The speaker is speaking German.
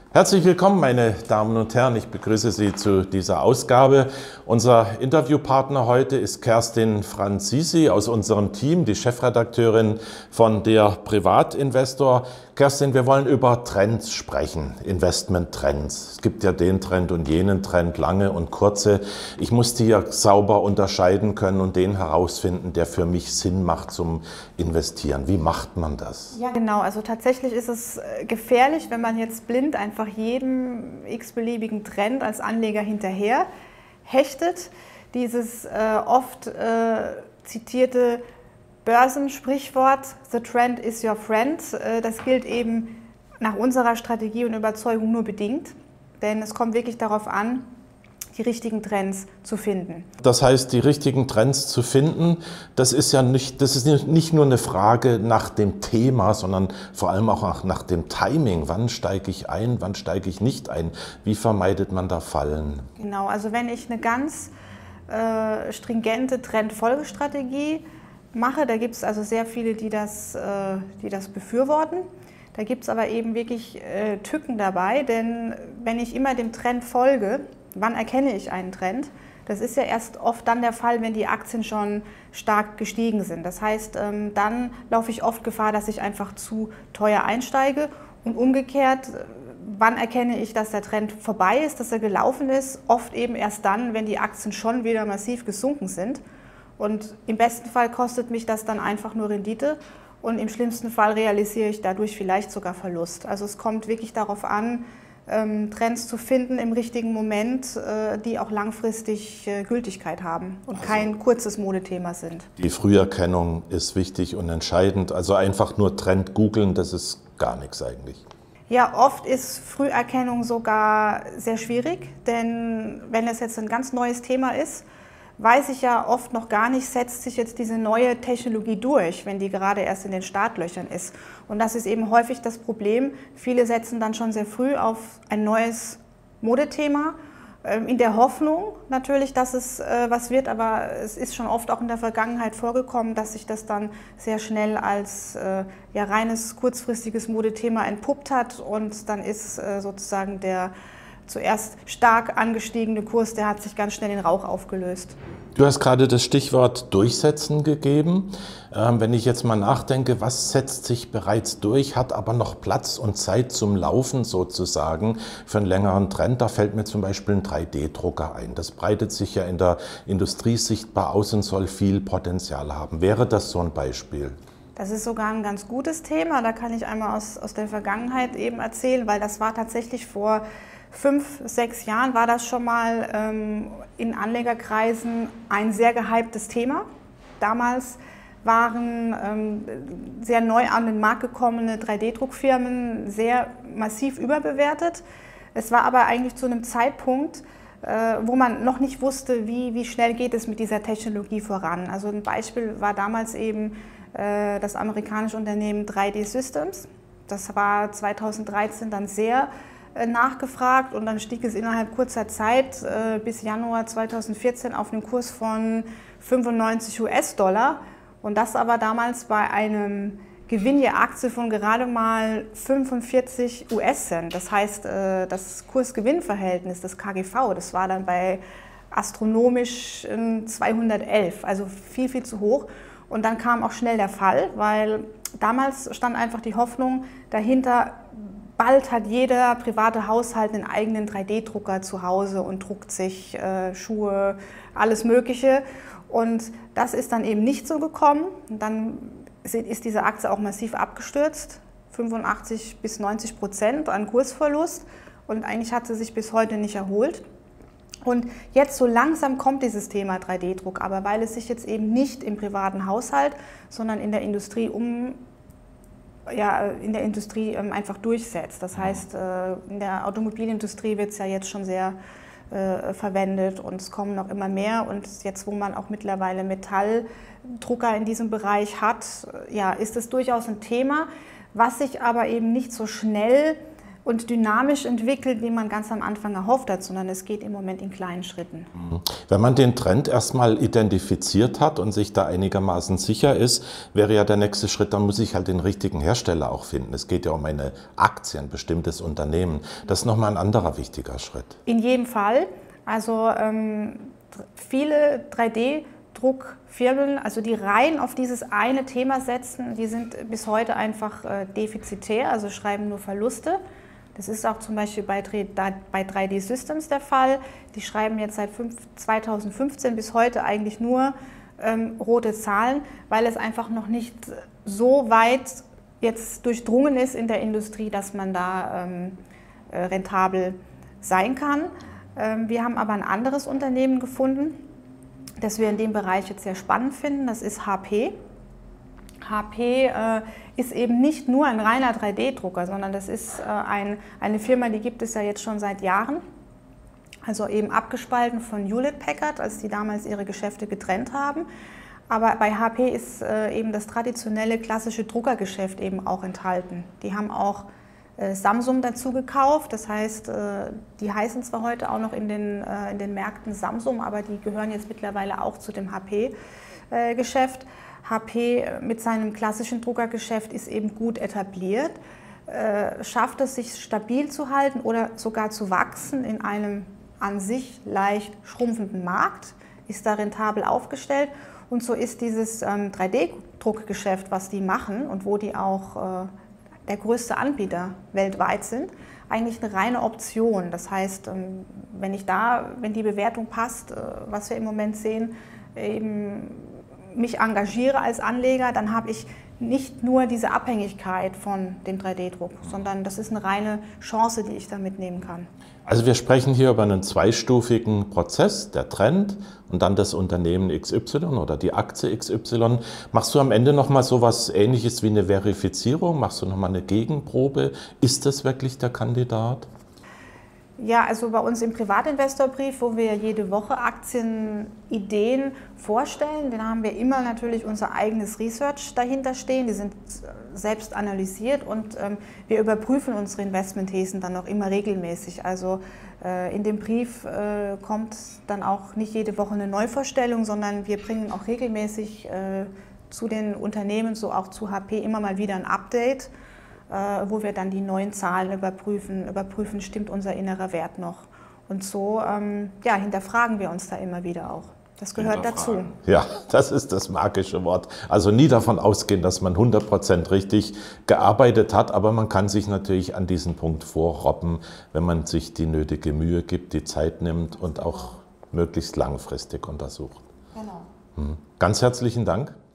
Herzlich willkommen, meine Damen und Herren. Ich begrüße Sie zu dieser Ausgabe. Unser Interviewpartner heute ist Kerstin Franzisi aus unserem Team, die Chefredakteurin von der Privatinvestor. Kerstin, wir wollen über Trends sprechen, Investment-Trends. Es gibt ja den Trend und jenen Trend, lange und kurze. Ich muss die ja sauber unterscheiden können und den herausfinden, der für mich Sinn macht zum Investieren. Wie macht man das? Ja, genau. Also tatsächlich ist es gefährlich, wenn man jetzt blind einfach jedem x-beliebigen Trend als Anleger hinterher hechtet. Dieses oft zitierte Börsensprichwort, "The trend is your friend", das gilt eben nach unserer Strategie und Überzeugung nur bedingt, denn es kommt wirklich darauf an, die richtigen Trends zu finden. Das heißt, die richtigen Trends zu finden, das ist nicht nur eine Frage nach dem Thema, sondern vor allem auch nach dem Timing. Wann steige ich ein, wann steige ich nicht ein? Wie vermeidet man da Fallen? Genau, also wenn ich eine ganz stringente Trendfolgestrategie mache, da gibt es also sehr viele, die das befürworten. Da gibt es aber eben wirklich Tücken dabei, denn wenn ich immer dem Trend folge, wann erkenne ich einen Trend? Das ist ja erst oft dann der Fall, wenn die Aktien schon stark gestiegen sind. Das heißt, dann laufe ich oft Gefahr, dass ich einfach zu teuer einsteige. Und umgekehrt, wann erkenne ich, dass der Trend vorbei ist, dass er gelaufen ist? Oft eben erst dann, wenn die Aktien schon wieder massiv gesunken sind. Und im besten Fall kostet mich das dann einfach nur Rendite. Und im schlimmsten Fall realisiere ich dadurch vielleicht sogar Verlust. Also es kommt wirklich darauf an, Trends zu finden im richtigen Moment, die auch langfristig Gültigkeit haben und kein kurzes Modethema sind. Die Früherkennung ist wichtig und entscheidend. Also einfach nur Trend googeln, das ist gar nichts eigentlich. Ja, oft ist Früherkennung sogar sehr schwierig, denn wenn es jetzt ein ganz neues Thema ist, weiß ich ja oft noch gar nicht, setzt sich jetzt diese neue Technologie durch, wenn die gerade erst in den Startlöchern ist. Und das ist eben häufig das Problem. Viele setzen dann schon sehr früh auf ein neues Modethema, in der Hoffnung natürlich, dass es was wird, aber es ist schon oft auch in der Vergangenheit vorgekommen, dass sich das dann sehr schnell als reines kurzfristiges Modethema entpuppt hat und dann ist sozusagen der zuerst stark angestiegene Kurs, der hat sich ganz schnell in Rauch aufgelöst. Du hast gerade das Stichwort Durchsetzen gegeben. Wenn ich jetzt mal nachdenke, was setzt sich bereits durch, hat aber noch Platz und Zeit zum Laufen sozusagen für einen längeren Trend, da fällt mir zum Beispiel ein 3D-Drucker ein. Das breitet sich ja in der Industrie sichtbar aus und soll viel Potenzial haben. Wäre das so ein Beispiel? Das ist sogar ein ganz gutes Thema. Da kann ich einmal aus der Vergangenheit eben erzählen, weil das war tatsächlich vor 5, 6 Jahren war das schon mal in Anlegerkreisen ein sehr gehyptes Thema. Damals waren sehr neu an den Markt gekommene 3D-Druckfirmen sehr massiv überbewertet. Es war aber eigentlich zu einem Zeitpunkt, wo man noch nicht wusste, wie schnell geht es mit dieser Technologie voran. Also ein Beispiel war damals eben das amerikanische Unternehmen 3D Systems. Das war 2013 dann sehr nachgefragt und dann stieg es innerhalb kurzer Zeit bis Januar 2014 auf einen Kurs von 95 US-Dollar und das aber damals bei einem Gewinn je Aktie von gerade mal 45 US-Cent. Das heißt, das Kurs-Gewinn-Verhältnis, das KGV, das war dann bei astronomisch 211, also viel, viel zu hoch. Und dann kam auch schnell der Fall, weil damals stand einfach die Hoffnung dahinter, bald hat jeder private Haushalt einen eigenen 3D-Drucker zu Hause und druckt sich Schuhe, alles Mögliche. Und das ist dann eben nicht so gekommen. Und dann ist diese Aktie auch massiv abgestürzt, 85 bis 90% an Kursverlust. Und eigentlich hat sie sich bis heute nicht erholt. Und jetzt so langsam kommt dieses Thema 3D-Druck, aber weil es sich jetzt eben nicht im privaten Haushalt, sondern in der Industrie einfach durchsetzt. Das heißt, in der Automobilindustrie wird es ja jetzt schon sehr verwendet und es kommen noch immer mehr. Und jetzt, wo man auch mittlerweile Metalldrucker in diesem Bereich hat, ja, ist es durchaus ein Thema, was sich aber eben nicht so schnell und dynamisch entwickelt, wie man ganz am Anfang erhofft hat, sondern es geht im Moment in kleinen Schritten. Wenn man den Trend erstmal identifiziert hat und sich da einigermaßen sicher ist, wäre ja der nächste Schritt, dann muss ich halt den richtigen Hersteller auch finden. Es geht ja um eine Aktie, ein bestimmtes Unternehmen. Das ist nochmal ein anderer wichtiger Schritt. In jedem Fall. Also viele 3D-Druckfirmen, also die rein auf dieses eine Thema setzen, die sind bis heute einfach defizitär, also schreiben nur Verluste. Das ist auch zum Beispiel bei 3D Systems der Fall. Die schreiben jetzt seit 2015 bis heute eigentlich nur rote Zahlen, weil es einfach noch nicht so weit jetzt durchdrungen ist in der Industrie, dass man da rentabel sein kann. Wir haben aber ein anderes Unternehmen gefunden, das wir in dem Bereich jetzt sehr spannend finden. Das ist HP. HP ist eben nicht nur ein reiner 3D-Drucker, sondern das ist eine Firma, die gibt es ja jetzt schon seit Jahren. Also eben abgespalten von Hewlett Packard, als die damals ihre Geschäfte getrennt haben. Aber bei HP ist eben das traditionelle klassische Druckergeschäft eben auch enthalten. Die haben auch Samsung dazu gekauft, das heißt, die heißen zwar heute auch noch in den Märkten Samsung, aber die gehören jetzt mittlerweile auch zu dem HP-Geschäft. HP mit seinem klassischen Druckergeschäft ist eben gut etabliert, schafft es, sich stabil zu halten oder sogar zu wachsen in einem an sich leicht schrumpfenden Markt, ist da rentabel aufgestellt. Und so ist dieses 3D-Druckgeschäft, was die machen und wo die auch der größte Anbieter weltweit sind, eigentlich eine reine Option. Das heißt, wenn die Bewertung passt, was wir im Moment sehen, eben mich engagiere als Anleger, dann habe ich nicht nur diese Abhängigkeit von dem 3D-Druck, sondern das ist eine reine Chance, die ich da mitnehmen kann. Also wir sprechen hier über einen zweistufigen Prozess, der Trend und dann das Unternehmen XY oder die Aktie XY. Machst du am Ende nochmal so etwas Ähnliches wie eine Verifizierung? Machst du nochmal eine Gegenprobe? Ist das wirklich der Kandidat? Ja, also bei uns im Privatinvestorbrief, wo wir jede Woche Aktienideen vorstellen, dann haben wir immer natürlich unser eigenes Research dahinter stehen. Die sind selbst analysiert und wir überprüfen unsere Investmentthesen dann auch immer regelmäßig. Also in dem Brief kommt dann auch nicht jede Woche eine Neuvorstellung, sondern wir bringen auch regelmäßig zu den Unternehmen, so auch zu HP, immer mal wieder ein Update, wo wir dann die neuen Zahlen überprüfen, stimmt unser innerer Wert noch. Und so hinterfragen wir uns da immer wieder auch. Das gehört dazu. Ja, das ist das magische Wort. Also nie davon ausgehen, dass man 100% richtig gearbeitet hat, aber man kann sich natürlich an diesen Punkt vorrobben, wenn man sich die nötige Mühe gibt, die Zeit nimmt und auch möglichst langfristig untersucht. Genau. Ganz herzlichen Dank.